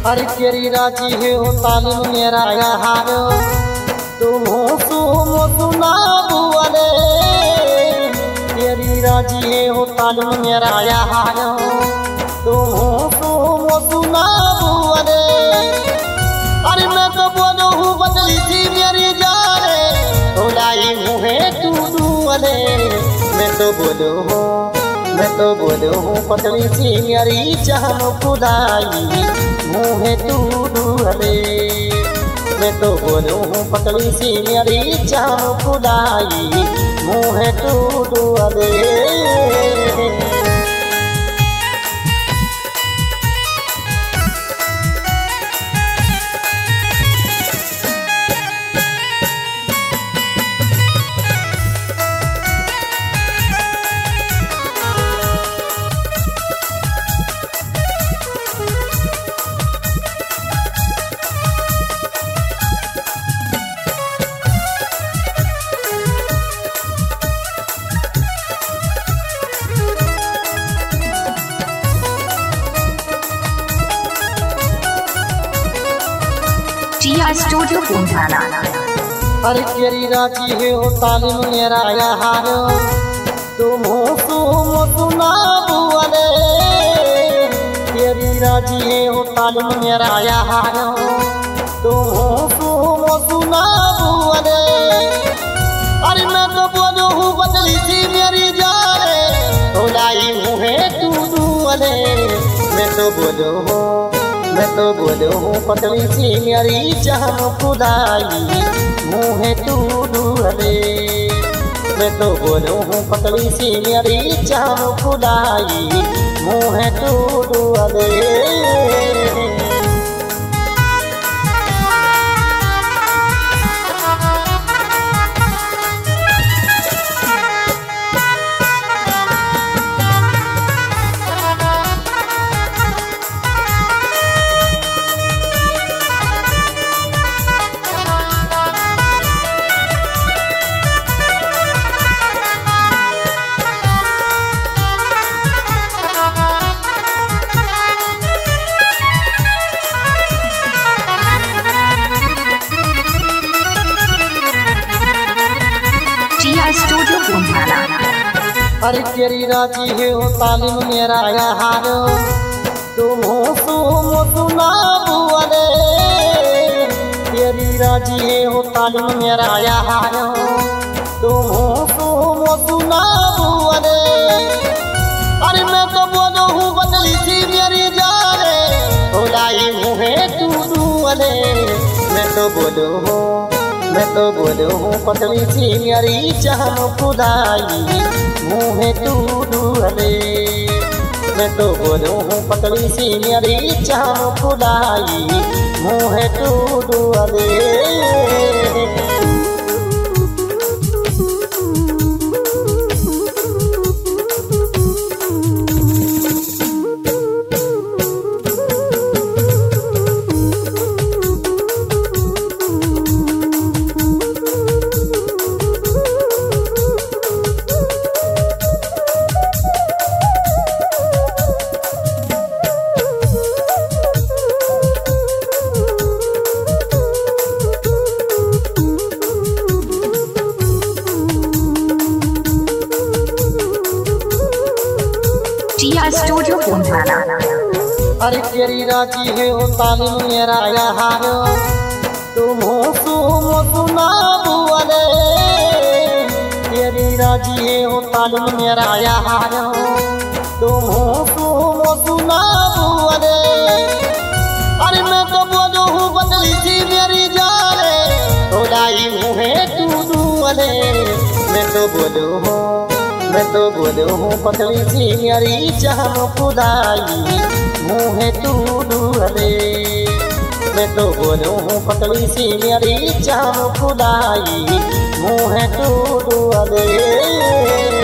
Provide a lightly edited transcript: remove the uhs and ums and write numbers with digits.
अरे तेरी राजी है हो तालीम मेरा यार, तुम हो सुना बुआले। तेरी राजी है हो तालीम मेरा यार, तुम हो सुना बुआले। अरे मैं तो बोलो हूँ बदली थी मेरी जाने, लाई मुहे तू दुआले। मैं तो बोलो हूँ पतली सी मेरी जान खुदाई, मुहे तू दुआले। मैं तो बोलो हूँ पतली सी मेरी जान खुदाई, मुहे तू दुआले। स्टूडियो पुंठाना। अरे तेरी राजी है हो तालीम मेरा यार, तुम हो सुना बुआले। तेरी राजी है हो तालीम मेरा यार, तुम हो सुना बुआले। अरे मैं तो बोलो हूँ बदली थी मेरी जाने, लाई मुहे तू दुआले। मैं तो बोलो हूँ पतली सी मेरी जान खुदाई, मुहे तू दुआले। मैं तो बोलो हूँ पतली सी मेरी जान खुदाई, मुहे तू दुआले। स्टूडियो पुंठाना। अरे तेरी राजी है हो तालीम मेरा यार, तुम हो सुना बुआले। तेरी राजी है हो तालीम मेरा यार, तुम हो सुना बुआले। अरे मैं तो बोलो हूँ बदली थी मेरी जाने, लाई मुहे तू दुआले। मैं तो बोलो हूँ पतली सी मेरी जान खुदाई, मुहे तू दुआले। मैं तो बोलो हूँ पतली सी मेरी जान खुदाई, मुहे तू दुआले। स्टूडियो पुंठाना। अरे तेरी राजी है हो तालीम मेरा यार, तुम हो सुना बुआले। तेरी राजी है हो तालीम मेरा यार, तुम हो सुना बुआले। अरे मैं तो बोलो हूँ बदली थी मेरी जाने, लाई मुहे तू दुआले। मैं तो बोलो हूँ पतली सी मेरी जान खुदाई, मुहे तू दुआले। मैं तो बोलो हूँ पतली सी मेरी जान खुदाई, मुहे तू दुआले।